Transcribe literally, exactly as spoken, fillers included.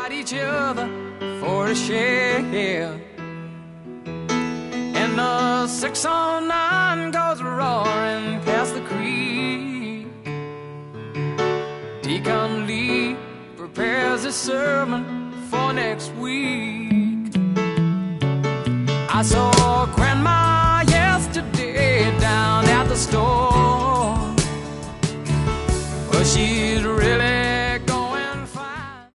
fight each other for a share. And the six on nine goes roaring past the creek. Deacon Lee prepares a sermon for next week. I saw